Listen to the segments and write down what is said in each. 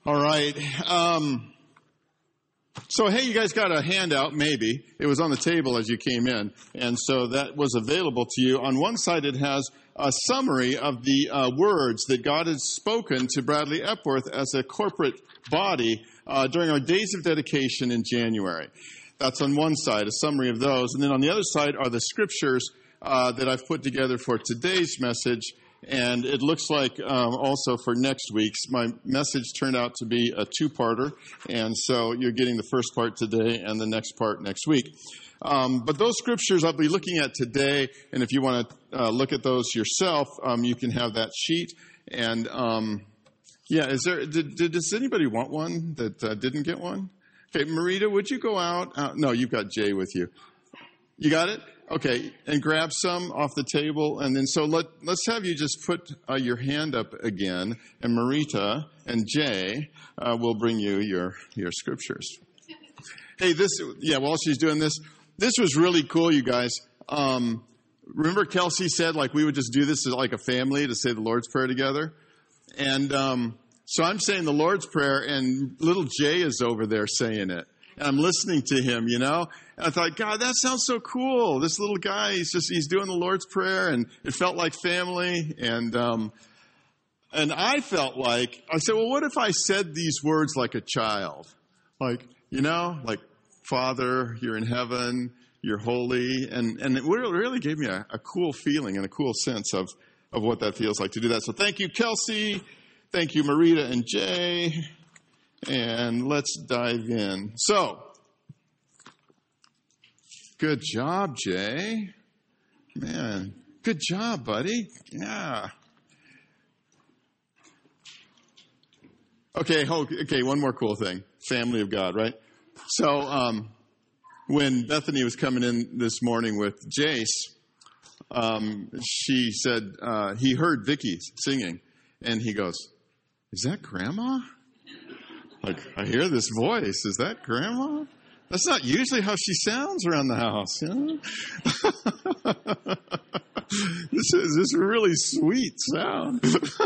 All right. So, hey, you guys got a handout, maybe. It was on the table as you came in. And so that was available to you. On one side, it has a summary of the words that God has spoken to Bradley Epworth as a corporate body during our days of dedication in January. That's on one side, a summary of those. And then on the other side are the scriptures that I've put together for today's message. And it looks like also for next week's, my message turned out to be a two-parter. And so you're getting the first part today and the next part next week. But those scriptures I'll be looking at today, and if you want to look at those yourself, you can have that sheet. And does anybody want one that didn't get one? Okay, Marita, would you go out? No, you've got Jay with you. You got it? Okay, and grab some off the table, and then so let's have you just put your hand up again, and Marita and Jay will bring you your scriptures. Hey, while she's doing this was really cool, you guys. Remember Kelsey said like we would just do this as like a family to say the Lord's Prayer together, and so I'm saying the Lord's Prayer, and little Jay is over there saying it. And I'm listening to him, And I thought, God, that sounds so cool. This little guy, he's doing the Lord's Prayer, and it felt like family. And I felt like, I said, well, what if I said these words like a child? Like, like, Father, you're in heaven, you're holy. And it really gave me a cool feeling and a cool sense of what that feels like to do that. So thank you, Kelsey. Thank you, Marita and Jay. And let's dive in. So, good job, Jay. Man, good job, buddy. Yeah. Okay, one more cool thing. Family of God, right? So, when Bethany was coming in this morning with Jace, she said he heard Vicky singing, and he goes, "Is that Grandma?" Like, I hear this voice. Is that Grandma? That's not usually how she sounds around the house, This is this really sweet sound.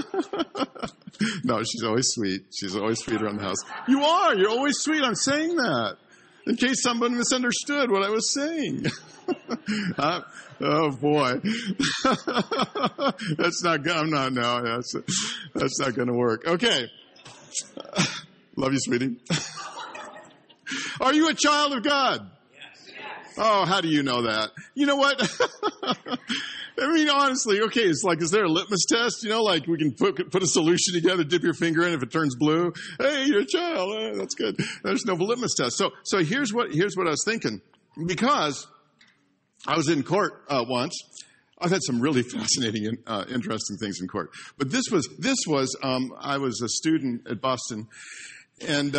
No, she's always sweet. She's always sweet around the house. You are. You're always sweet. I'm saying that. In case someone misunderstood what I was saying. Oh, boy. That's not good. That's not going to work. Okay. Love you, sweetie. Are you a child of God? Yes. Oh, how do you know that? You know what? I mean, honestly, okay, it's like, is there a litmus test? Like we can put a solution together, dip your finger in, if it turns blue, hey, you're a child. That's good. There's no litmus test. So here's what I was thinking. Because I was in court once. I've had some really fascinating, interesting things in court. But this was. I was a student at Boston, and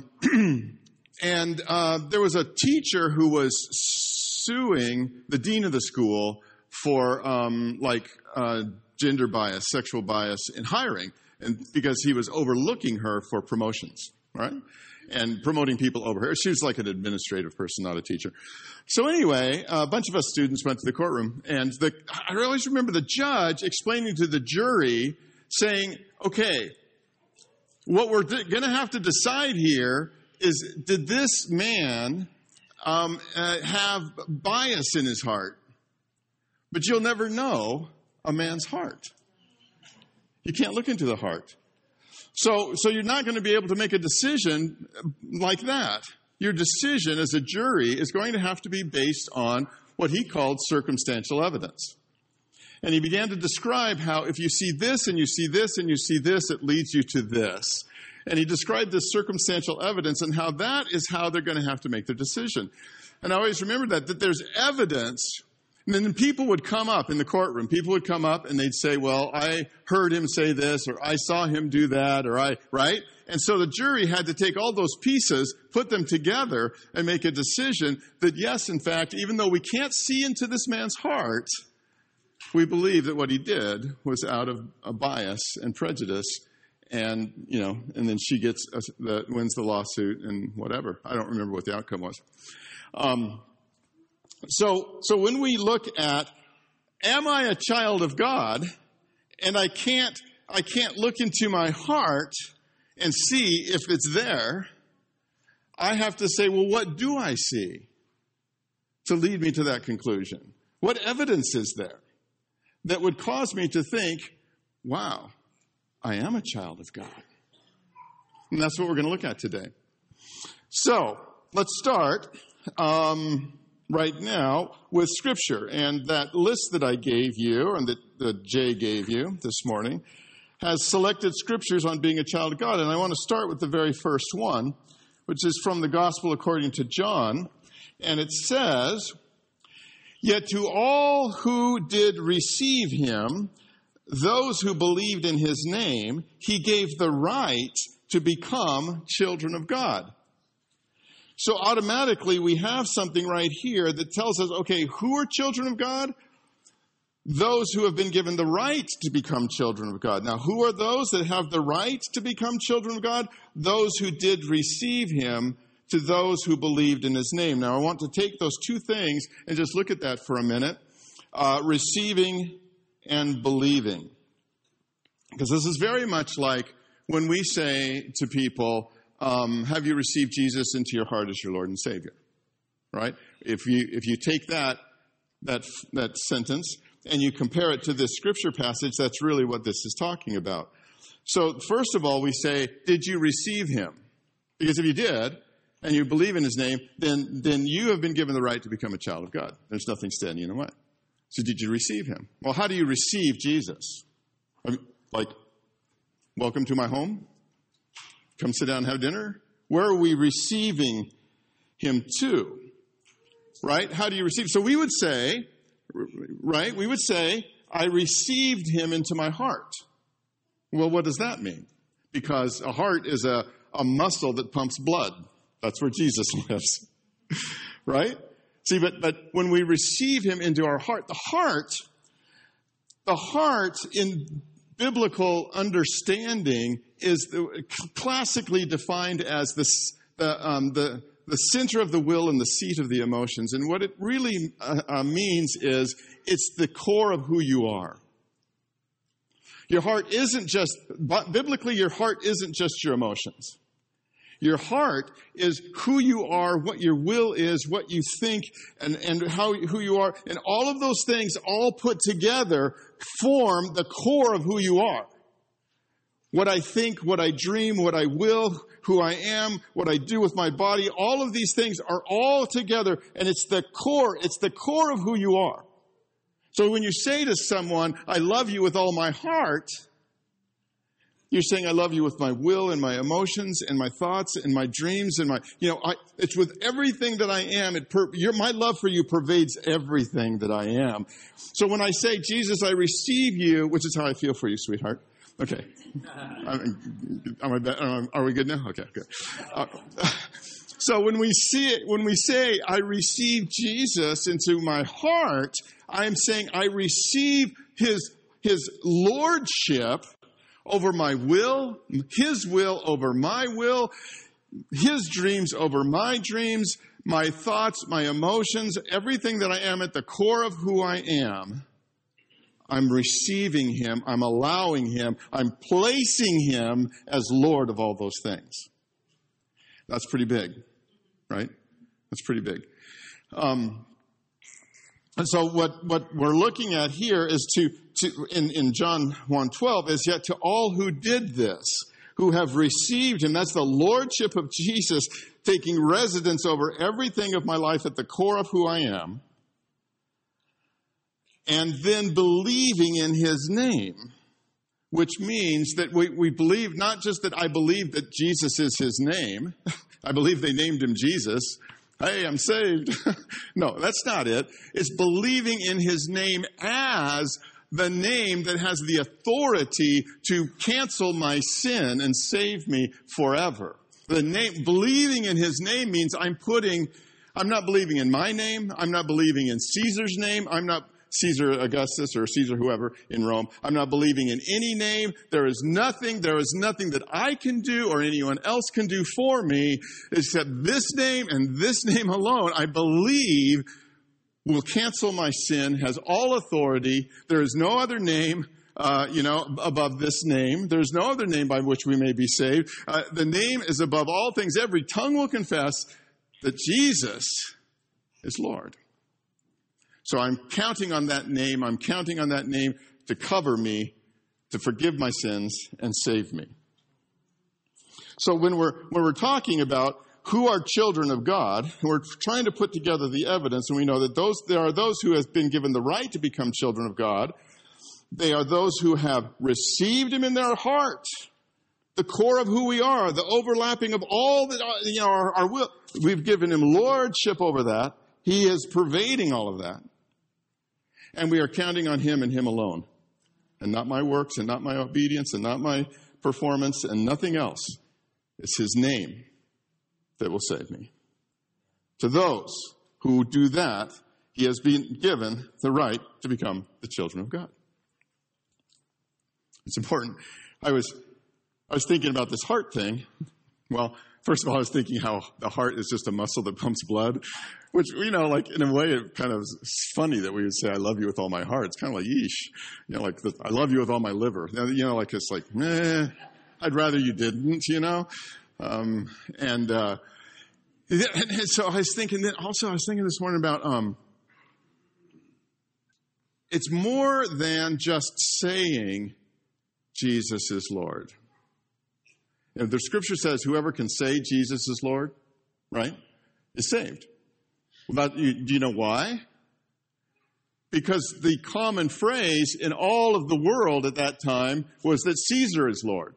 there was a teacher who was suing the dean of the school for gender bias, sexual bias in hiring, and because he was overlooking her for promotions, right? And promoting people over her. She was like an administrative person, not a teacher. So anyway, a bunch of us students went to the courtroom, and I always remember the judge explaining to the jury, saying, okay, what we're going to have to decide here is, did this man have bias in his heart? But you'll never know a man's heart. You can't look into the heart. So you're not going to be able to make a decision like that. Your decision as a jury is going to have to be based on what he called circumstantial evidence. And he began to describe how if you see this and you see this and you see this, it leads you to this. And he described this circumstantial evidence and how that is how they're going to have to make their decision. And I always remember that there's evidence. And then people would come up in the courtroom. People would come up and they'd say, well, I heard him say this, or I saw him do that, right? And so the jury had to take all those pieces, put them together, and make a decision that, yes, in fact, even though we can't see into this man's heart, we believe that what he did was out of a bias and prejudice. And, and then she wins the lawsuit and whatever. I don't remember what the outcome was. So when we look at, am I a child of God? And I can't look into my heart and see if it's there, I have to say, well, what do I see to lead me to that conclusion? What evidence is there that would cause me to think, wow, I am a child of God? And that's what we're going to look at today. So let's start right now with Scripture. And that list that I gave you, and that Jay gave you this morning, has selected scriptures on being a child of God. And I want to start with the very first one, which is from the Gospel according to John. And it says, "Yet to all who did receive him, those who believed in his name, he gave the right to become children of God." So automatically we have something right here that tells us, okay, who are children of God? Those who have been given the right to become children of God. Now, who are those that have the right to become children of God? Those who did receive him, to those who believed in his name. Now, I want to take those two things and just look at that for a minute. Receiving and believing. Because this is very much like when we say to people, have you received Jesus into your heart as your Lord and Savior? Right? If you take that sentence and you compare it to this scripture passage, that's really what this is talking about. So first of all, we say, did you receive him? Because if you did, and you believe in his name, then you have been given the right to become a child of God. There's nothing standing in the way. So did you receive him? Well, how do you receive Jesus? Like, welcome to my home? Come sit down and have dinner? Where are we receiving him to? Right? How do you receive? So we would say, right? We would say, I received him into my heart. Well, what does that mean? Because a heart is a muscle that pumps blood. That's where Jesus lives. Right? See, but when we receive him into our heart, the heart in biblical understanding is classically defined as the center of the will and the seat of the emotions. And what it really means is it's the core of who you are. Your heart isn't just, biblically, your heart isn't just your emotions. Your heart is who you are, what your will is, what you think, and who you are. And all of those things all put together form the core of who you are. What I think, what I dream, what I will, who I am, what I do with my body, all of these things are all together, and it's the core of who you are. So when you say to someone, I love you with all my heart, you're saying, I love you with my will and my emotions and my thoughts and my dreams and it's with everything that I am. My love for you pervades everything that I am. So when I say, Jesus, I receive you, which is how I feel for you, sweetheart. Okay. Are we good now? Okay, good. So when we say, I receive Jesus into my heart, I'm saying I receive his lordship over my will, his will over my will, his dreams over my dreams, my thoughts, my emotions, everything that I am at the core of who I am. I'm receiving him, I'm allowing him, I'm placing him as Lord of all those things. That's pretty big, right? That's pretty big. And so what we're looking at here is in John 1:12 is yet to all who did this, who have received him. That's the lordship of Jesus taking residence over everything of my life at the core of who I am. And then believing in his name, which means that we believe, not just that I believe that Jesus is his name. I believe they named him Jesus. Hey, I'm saved. No, that's not it. It's believing in his name as the name that has the authority to cancel my sin and save me forever. Believing in his name means I'm not believing in my name. I'm not believing in Caesar's name. I'm not Caesar Augustus or Caesar whoever in Rome. I'm not believing in any name. There is nothing that I can do or anyone else can do for me except this name and this name alone. I believe will cancel my sin, has all authority. There is no other name above this name. There's no other name by which we may be saved. The name is above all things. Every tongue will confess that Jesus is Lord. So I'm counting on that name. I'm counting on that name to cover me, to forgive my sins, and save me. So when we're talking about who are children of God, we're trying to put together the evidence, and we know that there are those who have been given the right to become children of God. They are those who have received Him in their heart, the core of who we are, the overlapping of all that, our will. We've given Him lordship over that. He is pervading all of that. And we are counting on Him and Him alone. And not my works, and not my obedience, and not my performance, and nothing else. It's His name that will save me. To those who do that, He has been given the right to become the children of God. It's important. I was thinking about this heart thing. Well, first of all, I was thinking how the heart is just a muscle that pumps blood, which, like in a way, it kind of is funny that we would say, I love you with all my heart. It's kind of like, yeesh, I love you with all my liver. It's like, meh, I'd rather you didn't, And so I was thinking this morning about, it's more than just saying Jesus is Lord. The scripture says whoever can say Jesus is Lord, right, is saved. Do you know why? Because the common phrase in all of the world at that time was that Caesar is Lord.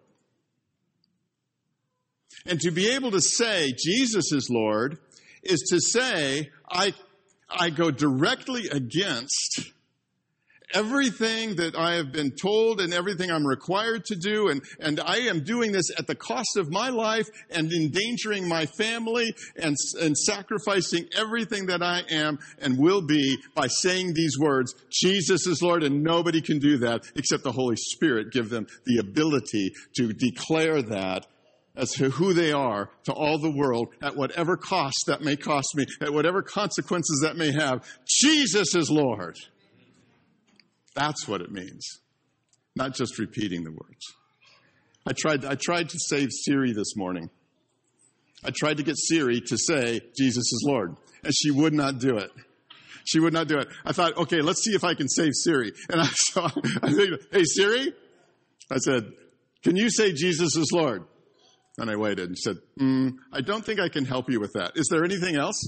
And to be able to say Jesus is Lord is to say, I go directly against everything that I have been told and everything I'm required to do, and I am doing this at the cost of my life and endangering my family and sacrificing everything that I am and will be by saying these words, Jesus is Lord, and nobody can do that except the Holy Spirit give them the ability to declare that as to who they are to all the world at whatever cost that may cost me, at whatever consequences that may have. Jesus is Lord. That's what it means, not just repeating the words. I tried to save Siri this morning. I tried to get Siri to say, Jesus is Lord, and she would not do it. She would not do it. I thought, okay, let's see if I can save Siri. And I said, hey, Siri? I said, can you say Jesus is Lord? And I waited and said, I don't think I can help you with that. Is there anything else?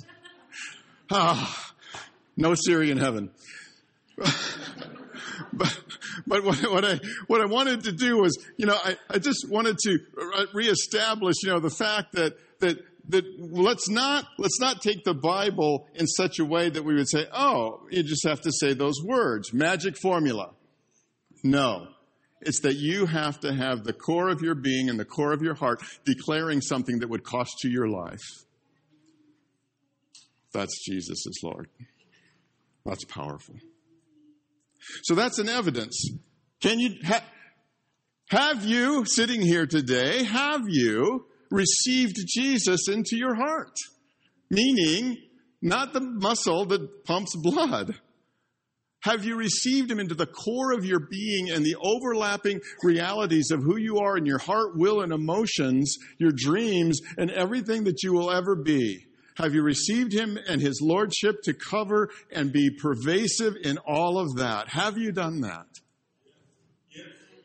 No Siri in heaven. But what I wanted to do was, I just wanted to reestablish, the fact that let's not take the Bible in such a way that we would say, oh, you just have to say those words, magic formula. No, it's that you have to have the core of your being and the core of your heart declaring something that would cost you your life. That's Jesus is Lord. That's powerful. So that's an evidence. Can you have you sitting here today? Have you received Jesus into your heart? Meaning, not the muscle that pumps blood. Have you received Him into the core of your being and the overlapping realities of who you are in your heart, will, and emotions, your dreams, and everything that you will ever be? Have you received Him and His Lordship to cover and be pervasive in all of that? Have you done that? Yes.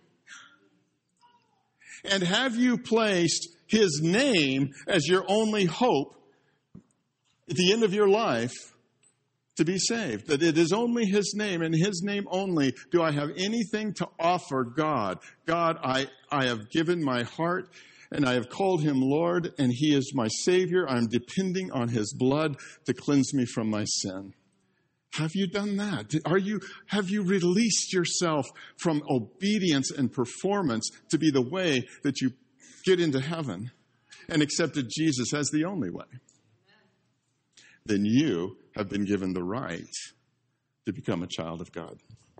And have you placed His name as your only hope at the end of your life to be saved? That it is only His name and His name only do I have anything to offer God. God, I have given my heart and I have called Him Lord, and He is my Savior. I'm depending on His blood to cleanse me from my sin. Have you done that? Have you released yourself from obedience and performance to be the way that you get into heaven and accepted Jesus as the only way? Then you have been given the right to become a child of God.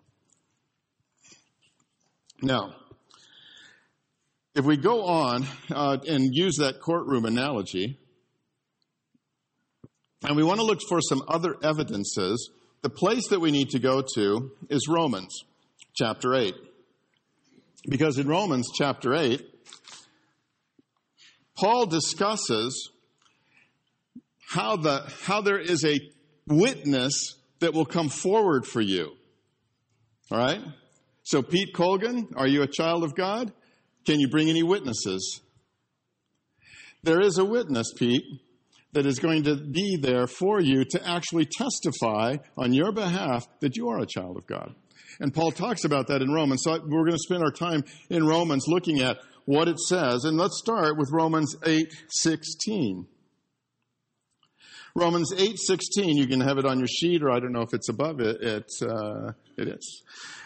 Now, if we go on and use that courtroom analogy, and we want to look for some other evidences, the place that we need to go to is Romans chapter 8. Because in Romans chapter 8, Paul discusses how there is a witness that will come forward for you. All right? So Pete Colgan, are you a child of God? Can you bring any witnesses? There is a witness, Pete, that is going to be there for you to actually testify on your behalf that you are a child of God. And Paul talks about that in Romans. So we're going to spend our time in Romans looking at what it says. And let's start with Romans 8:16. Romans 8:16, you can have it on your sheet, or I don't know if it's above it. It is.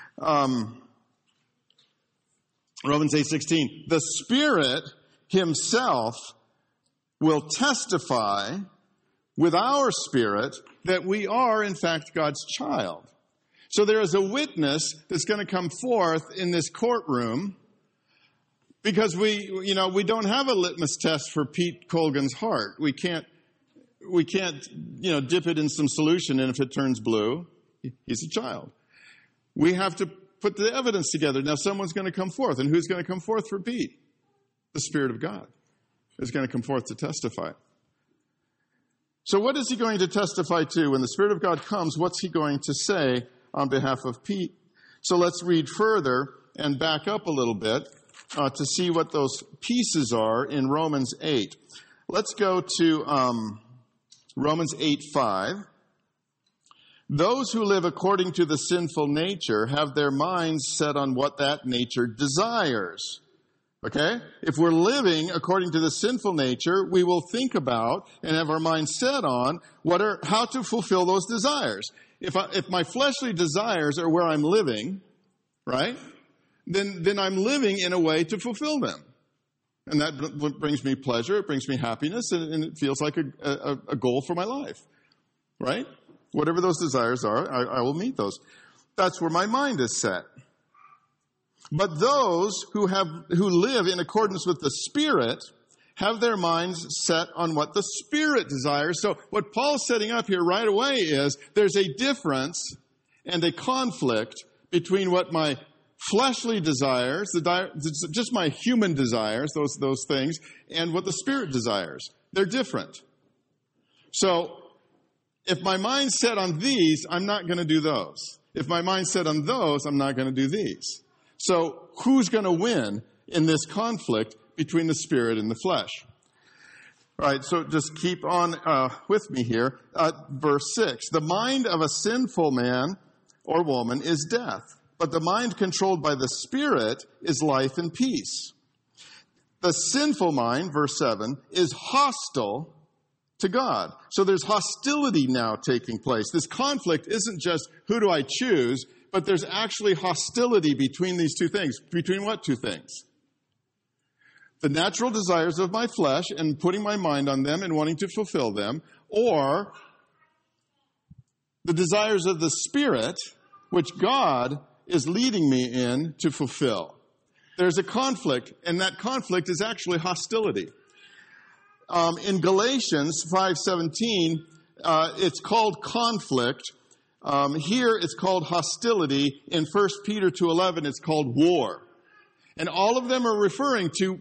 Romans 8:16. The Spirit himself will testify with our spirit that we are, in fact, God's child. So there is a witness that's going to come forth in this courtroom because we don't have a litmus test for Pete Colgan's heart. We can't, dip it in some solution, and if it turns blue, he's a child. We have to put the evidence together. Now someone's going to come forth, and who's going to come forth for Pete? The Spirit of God is going to come forth to testify. So what is he going to testify to? When the Spirit of God comes, what's he going to say on behalf of Pete? So let's read further and back up a little bit to see what those pieces are in Romans 8. Let's go to Romans 8:5. Those who live according to the sinful nature have their minds set on what that nature desires. Okay? If we're living according to the sinful nature, we will think about and have our minds set on how to fulfill those desires. If my fleshly desires are where I'm living, right, then I'm living in a way to fulfill them. And that brings me pleasure, it brings me happiness, and it feels like a goal for my life, right? Whatever those desires are, I will meet those. That's where my mind is set. But those who live in accordance with the Spirit have their minds set on what the Spirit desires. So what Paul's setting up here right away is there's a difference and a conflict between what my fleshly desires, just my human desires, those things, and what the Spirit desires. They're different. So if my mind's set on these, I'm not going to do those. If my mind's set on those, I'm not going to do these. So who's going to win in this conflict between the Spirit and the flesh? All right, so just keep on with me here. Verse 6, the mind of a sinful man or woman is death, but the mind controlled by the Spirit is life and peace. The sinful mind, verse 7, is hostile to God. So there's hostility now taking place. This conflict isn't just who do I choose, but there's actually hostility between these two things. Between what two things? The natural desires of my flesh and putting my mind on them and wanting to fulfill them, or the desires of the Spirit, which God is leading me in to fulfill. There's a conflict, and that conflict is actually hostility. In Galatians 5:17, it's called conflict. Here it's called hostility. In 1 Peter 2:11, it's called war. And all of them are referring to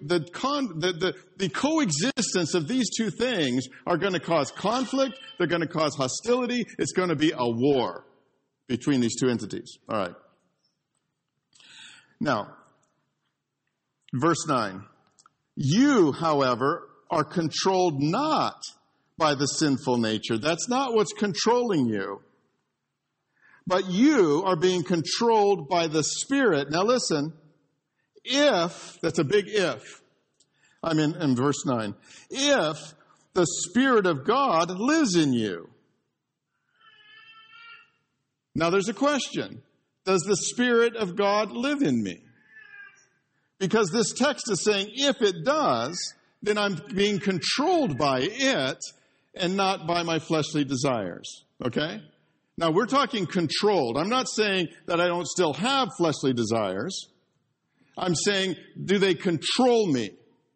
the coexistence of these two things are going to cause conflict. They're going to cause hostility. It's going to be a war between these two entities. All right. Now, verse 9. You, however, are controlled not by the sinful nature. That's not what's controlling you. But you are being controlled by the Spirit. Now listen, that's a big if. I'm in verse 9. If the Spirit of God lives in you. Now there's a question. Does the Spirit of God live in me? Because this text is saying if it does, then I'm being controlled by it and not by my fleshly desires. Okay? Now, we're talking controlled. I'm not saying that I don't still have fleshly desires. I'm saying, do they control me?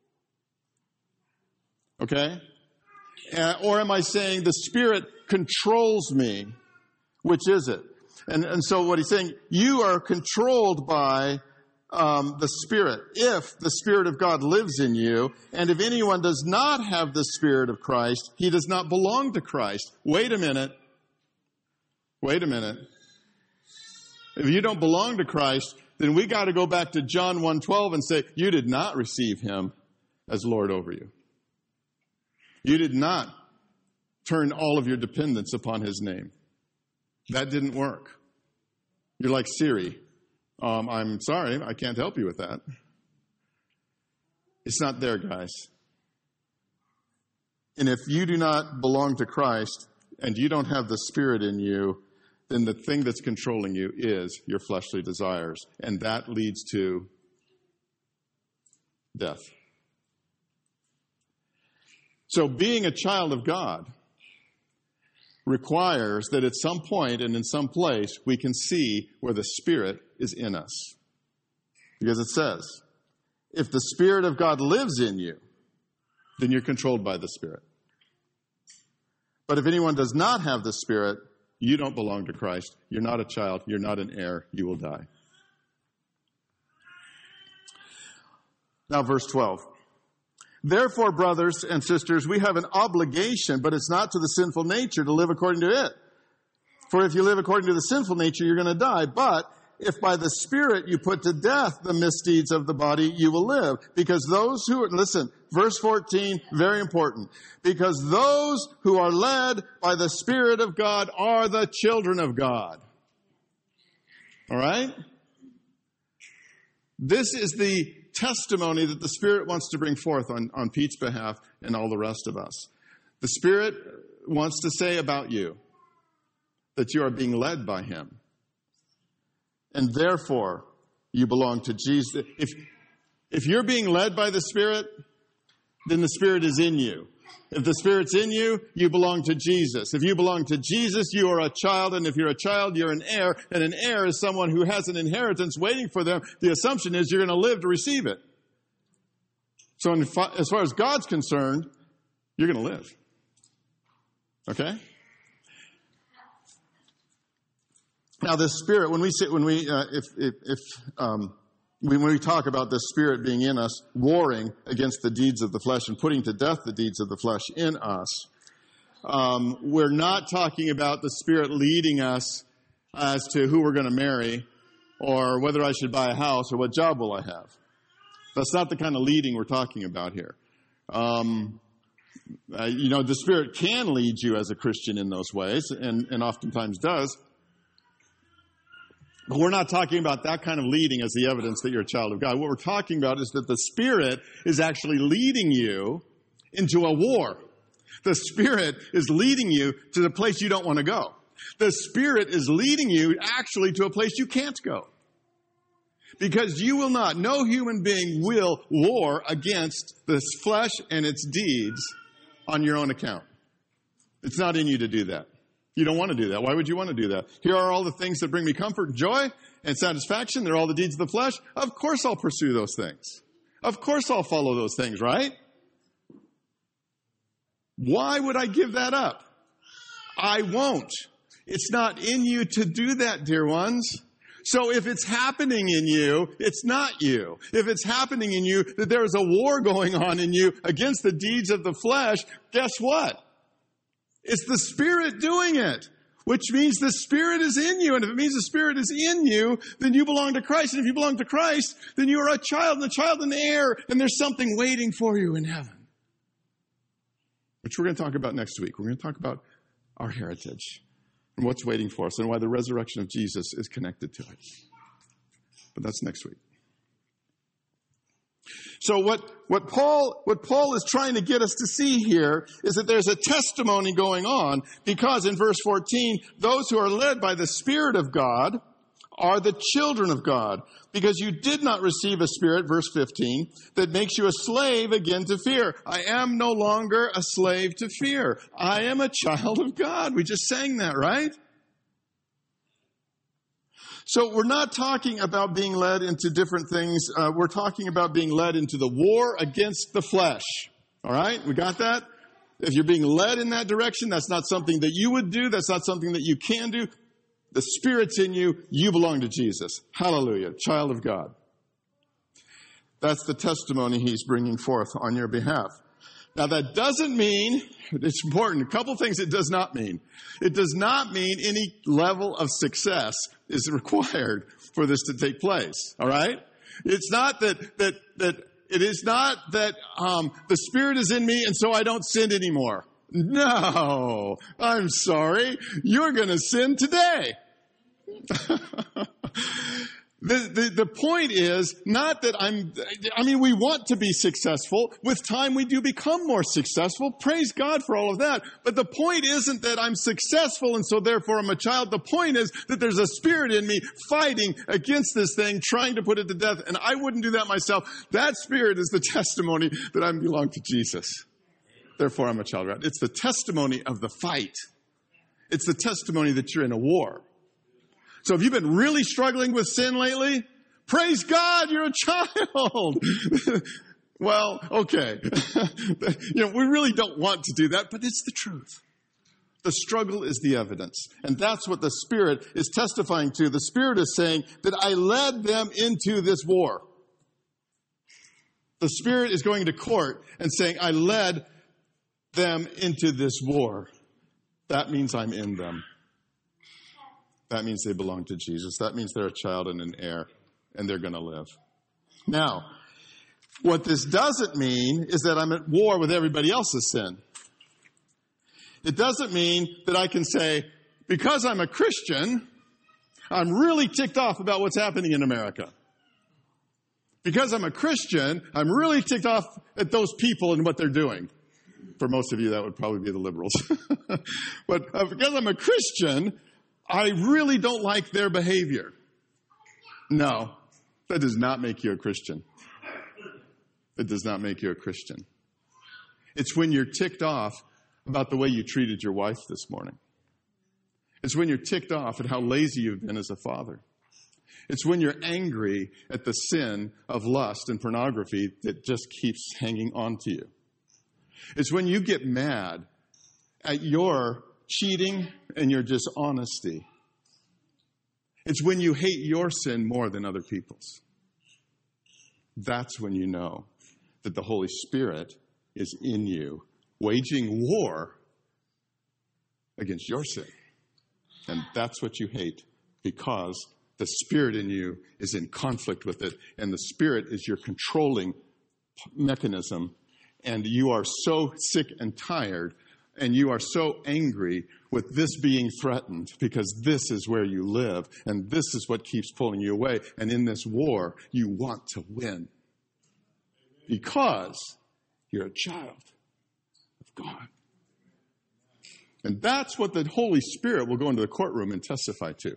Okay? Or am I saying the Spirit controls me? Which is it? And so what he's saying, you are controlled by the Spirit, if the Spirit of God lives in you, and if anyone does not have the Spirit of Christ, he does not belong to Christ. Wait a minute. If you don't belong to Christ, then we got to go back to John 1:12 and say, you did not receive him as Lord over you. You did not turn all of your dependence upon his name. That didn't work. You're like Siri. I'm sorry, I can't help you with that. It's not there, guys. And if you do not belong to Christ and you don't have the Spirit in you, then the thing that's controlling you is your fleshly desires. And that leads to death. So being a child of God requires that at some point and in some place we can see where the Spirit is in us. Because it says, if the Spirit of God lives in you, then you're controlled by the Spirit. But if anyone does not have the Spirit, you don't belong to Christ. You're not a child. You're not an heir. You will die. Now, verse 12. Therefore, brothers and sisters, we have an obligation, but it's not to the sinful nature to live according to it. For if you live according to the sinful nature, you're going to die. But if by the Spirit you put to death the misdeeds of the body, you will live. Because those who, listen, verse 14, very important. Because those who are led by the Spirit of God are the children of God. All right? This is the testimony that the Spirit wants to bring forth on Pete's behalf and all the rest of us. The Spirit wants to say about you that you are being led by him. And therefore, you belong to Jesus. If you're being led by the Spirit, then the Spirit is in you. If the Spirit's in you, you belong to Jesus. If you belong to Jesus, you are a child. And if you're a child, you're an heir. And an heir is someone who has an inheritance waiting for them. The assumption is you're going to live to receive it. So as far as God's concerned, you're going to live. Okay? Now, this Spirit, when we talk about this Spirit being in us, warring against the deeds of the flesh and putting to death the deeds of the flesh in us, we're not talking about the Spirit leading us as to who we're going to marry or whether I should buy a house or what job will I have. That's not the kind of leading we're talking about here. The Spirit can lead you as a Christian in those ways and oftentimes does. But we're not talking about that kind of leading as the evidence that you're a child of God. What we're talking about is that the Spirit is actually leading you into a war. The Spirit is leading you to the place you don't want to go. The Spirit is leading you actually to a place you can't go. Because you will not, no human being will war against this flesh and its deeds on your own account. It's not in you to do that. You don't want to do that. Why would you want to do that? Here are all the things that bring me comfort and joy and satisfaction. They're all the deeds of the flesh. Of course I'll pursue those things. Of course I'll follow those things, right? Why would I give that up? I won't. It's not in you to do that, dear ones. So if it's happening in you, it's not you. If it's happening in you that there is a war going on in you against the deeds of the flesh, guess what? It's the Spirit doing it, which means the Spirit is in you. And if it means the Spirit is in you, then you belong to Christ. And if you belong to Christ, then you are a child and the heir, and there's something waiting for you in heaven, which we're going to talk about next week. We're going to talk about our heritage and what's waiting for us and why the resurrection of Jesus is connected to it. But that's next week. So what Paul is trying to get us to see here is that there's a testimony going on, because in verse 14, those who are led by the Spirit of God are the children of God, because you did not receive a spirit, verse 15, that makes you a slave again to fear. I am no longer a slave to fear. I am a child of God. We just sang that, right? So we're not talking about being led into different things. We're talking about being led into the war against the flesh. All right? We got that? If you're being led in that direction, that's not something that you would do. That's not something that you can do. The Spirit's in you. You belong to Jesus. Hallelujah. Child of God. That's the testimony he's bringing forth on your behalf. Now, that doesn't mean, it's important, a couple things it does not mean. It does not mean any level of success is required for this to take place, all right? It's not that it is not that the Spirit is in me and so I don't sin anymore. No, I'm sorry. You're going to sin today. The point is not that we want to be successful. With time, we do become more successful. Praise God for all of that. But the point isn't that I'm successful and so therefore I'm a child. The point is that there's a spirit in me fighting against this thing, trying to put it to death. And I wouldn't do that myself. That spirit is the testimony that I belong to Jesus. Therefore, I'm a child of God. It's the testimony of the fight. It's the testimony that you're in a war. So have you been really struggling with sin lately? Praise God, you're a child. Well, okay. We really don't want to do that, but it's the truth. The struggle is the evidence. And that's what the Spirit is testifying to. The Spirit is saying that I led them into this war. The Spirit is going to court and saying, I led them into this war. That means I'm in them. That means they belong to Jesus. That means they're a child and an heir, and they're going to live. Now, what this doesn't mean is that I'm at war with everybody else's sin. It doesn't mean that I can say, because I'm a Christian, I'm really ticked off about what's happening in America. Because I'm a Christian, I'm really ticked off at those people and what they're doing. For most of you, that would probably be the liberals. But because I'm a Christian, I really don't like their behavior. No, that does not make you a Christian. It does not make you a Christian. It's when you're ticked off about the way you treated your wife this morning. It's when you're ticked off at how lazy you've been as a father. It's when you're angry at the sin of lust and pornography that just keeps hanging on to you. It's when you get mad at your cheating and your dishonesty. It's when you hate your sin more than other people's. That's when you know that the Holy Spirit is in you, waging war against your sin. And that's what you hate, because the Spirit in you is in conflict with it, and the Spirit is your controlling mechanism, and you are so sick and tired, and you are so angry with this being threatened, because this is where you live, and this is what keeps pulling you away. And in this war, you want to win, because you're a child of God. And that's what the Holy Spirit will go into the courtroom and testify to.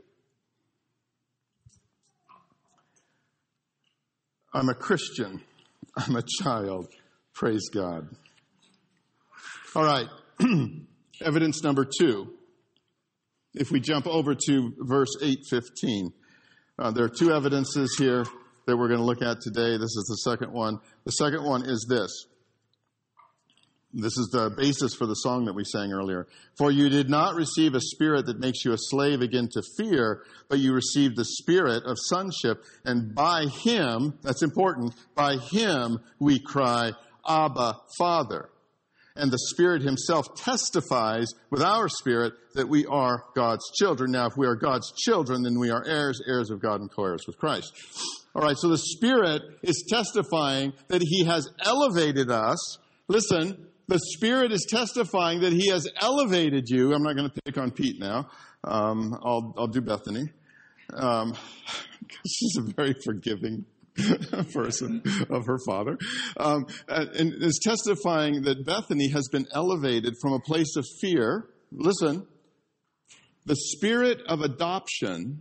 I'm a Christian. I'm a child. Praise God. All right. Evidence number 2. If we jump over to verse 8:15, there are 2 evidences here that we're going to look at today. This is the second one. The second one is this. This is the basis for the song that we sang earlier. For you did not receive a spirit that makes you a slave again to fear, but you received the spirit of sonship. And by him, that's important, by him we cry, Abba, Father. And the Spirit himself testifies with our spirit that we are God's children. Now, if we are God's children, then we are heirs, heirs of God and co-heirs with Christ. All right, so the Spirit is testifying that he has elevated us. Listen, the Spirit is testifying that he has elevated you. I'm not going to pick on Pete now. I'll do Bethany. She's a very forgiving person of her father, and is testifying that Bethany has been elevated from a place of fear. Listen, the spirit of adoption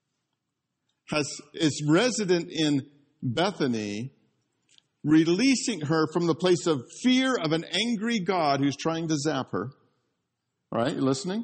is resident in Bethany, releasing her from the place of fear of an angry God who's trying to zap her. All right, you listening?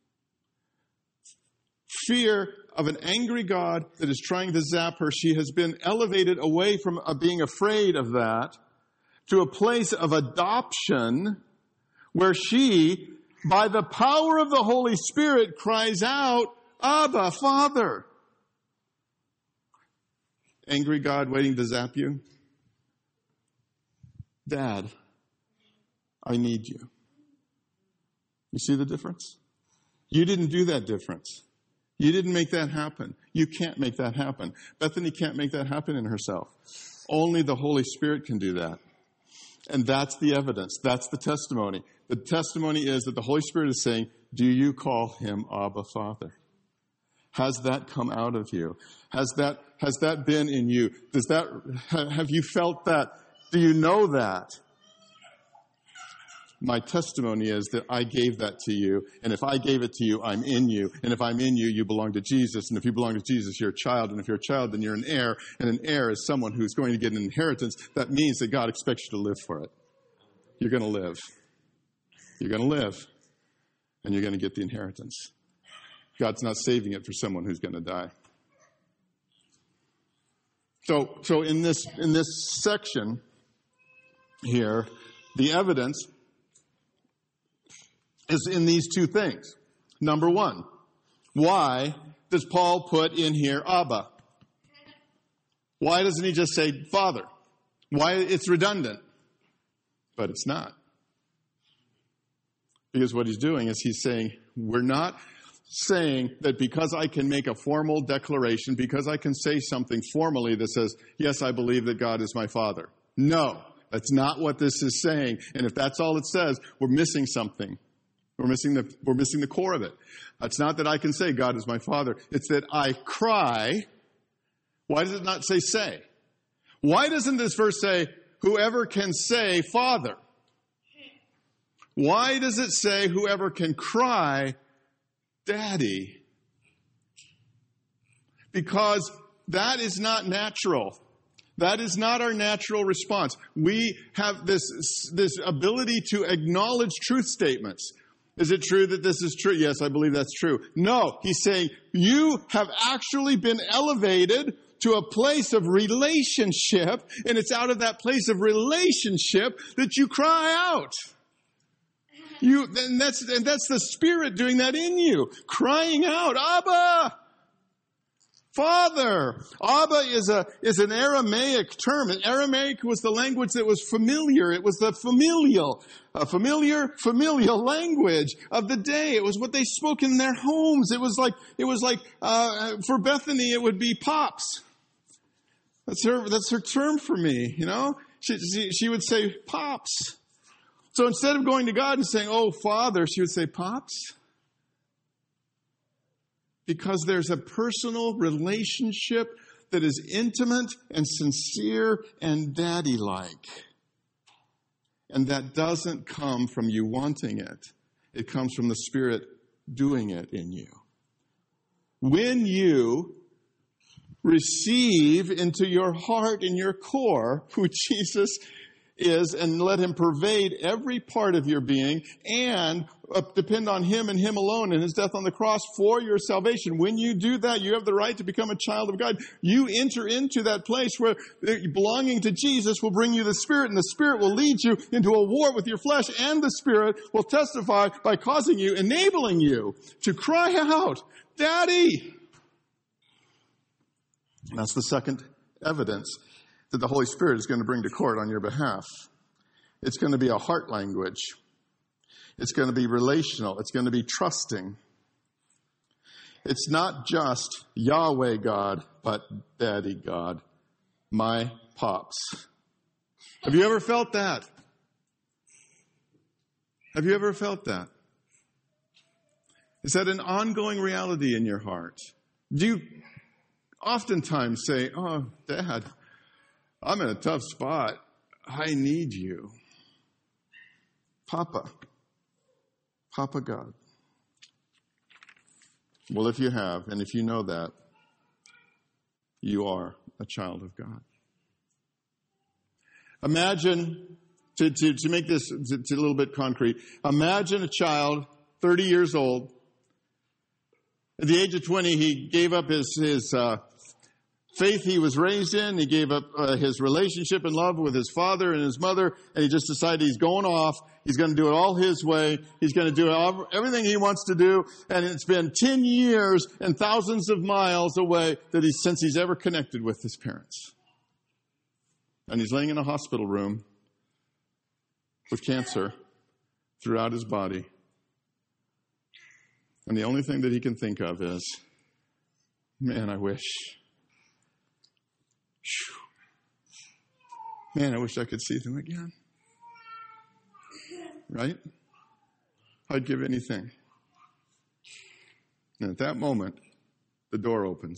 Fear of an angry God that is trying to zap her. She has been elevated away from being afraid of that to a place of adoption where she, by the power of the Holy Spirit, cries out, Abba, Father. Angry God waiting to zap you? Dad, I need you. You see the difference? You didn't do that difference. You didn't make that happen. You can't make that happen. Bethany can't make that happen in herself. Only the Holy Spirit can do that. And that's the evidence. That's the testimony. The testimony is that the Holy Spirit is saying, do you call him Abba, Father? Has that come out of you? Has that been in you? Have you felt that? Do you know that? My testimony is that I gave that to you, and if I gave it to you, I'm in you, and if I'm in you, you belong to Jesus, and if you belong to Jesus, you're a child, and if you're a child, then you're an heir, and an heir is someone who's going to get an inheritance. That means that God expects you to live for it. You're going to live. You're going to live, and you're going to get the inheritance. God's not saving it for someone who's going to die. So in this section here, the evidence is in these two things. Number one, why does Paul put in here Abba? Why doesn't he just say Father? Why? It's redundant. But it's not. Because what he's doing is he's saying, we're not saying that because I can make a formal declaration, because I can say something formally that says, yes, I believe that God is my Father. No, that's not what this is saying. And if that's all it says, we're missing something. We're missing the core of it. It's not that I can say God is my Father. It's that I cry. Why does it not say? Why doesn't this verse say, whoever can say Father? Why does it say whoever can cry Daddy? Because that is not natural. That is not our natural response. We have this ability to acknowledge truth statements. Is it true that this is true? Yes, I believe that's true. No, he's saying you have actually been elevated to a place of relationship, and it's out of that place of relationship that you cry out. And that's the Spirit doing that in you, crying out, Abba, Father. Abba is an Aramaic term. And Aramaic was the language that was familiar. It was the familial language of the day. It was what they spoke in their homes. It was like for Bethany, it would be Pops. That's her term for me, you know. She would say Pops. So instead of going to God and saying, oh, Father, she would say Pops. Because there's a personal relationship that is intimate and sincere and daddy-like. And that doesn't come from you wanting it. It comes from the Spirit doing it in you. When you receive into your heart and your core who Jesus is and let him pervade every part of your being and depend on him and him alone and his death on the cross for your salvation. When you do that, you have the right to become a child of God. You enter into that place where belonging to Jesus will bring you the Spirit, and the Spirit will lead you into a war with your flesh, and the Spirit will testify by causing you, enabling you to cry out, Daddy! And that's the second evidence that the Holy Spirit is going to bring to court on your behalf. It's going to be a heart language. It's going to be relational. It's going to be trusting. It's not just Yahweh God, but Daddy God, my Pops. Have you ever felt that? Have you ever felt that? Is that an ongoing reality in your heart? Do you oftentimes say, oh, Dad, I'm in a tough spot. I need you. Papa God. Well, if you have, and if you know that, you are a child of God. Imagine, to make this a little bit concrete, imagine a child, 30 years old. At the age of 20, he gave up his faith he was raised in. He gave up his relationship and love with his father and his mother, and he just decided he's going off. He's going to do it all his way. He's going to do everything he wants to do, and it's been 10 years and thousands of miles away since he's ever connected with his parents. And he's laying in a hospital room, with cancer throughout his body. And the only thing that he can think of is, man, I wish. Man, I wish I could see them again. Right? I'd give anything. And at that moment, the door opens.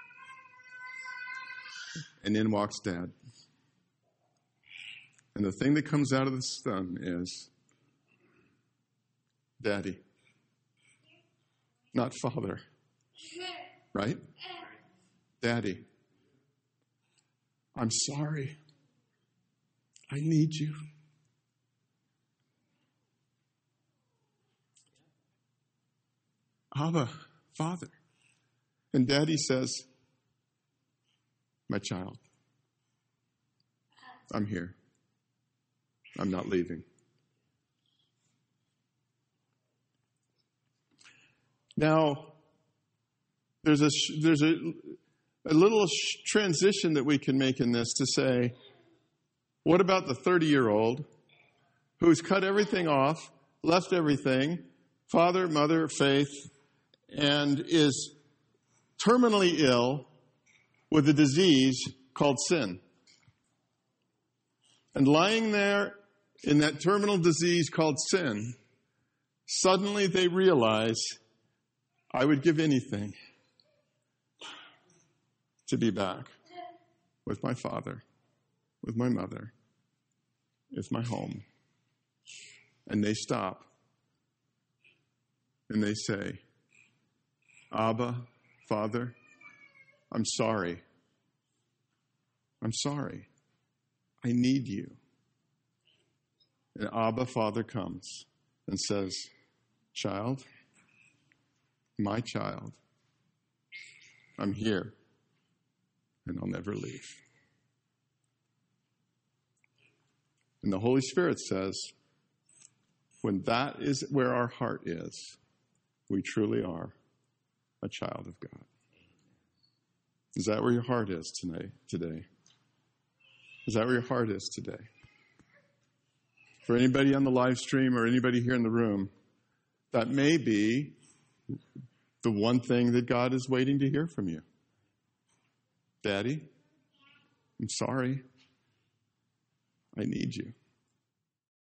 And in walks Dad. And the thing that comes out of the son is, Daddy. Not Father. Right? Daddy. I'm sorry. I need you. Abba, Father. And Daddy says, my child, I'm here. I'm not leaving. Now, there's a little transition that we can make in this to say, what about the 30-year-old who's cut everything off, left everything, father, mother, faith, and is terminally ill with a disease called sin? And lying there in that terminal disease called sin, suddenly they realize, I would give anything to be back with my father, with my mother, with my home. And they stop and they say, Abba, Father, I'm sorry. I'm sorry. I need you. And Abba, Father, comes and says, child, my child, I'm here, and I'll never leave. And the Holy Spirit says, when that is where our heart is, we truly are a child of God. Is that where your heart is today? Is that where your heart is today? For anybody on the live stream or anybody here in the room, that may be the one thing that God is waiting to hear from you. Daddy, I'm sorry. I need you.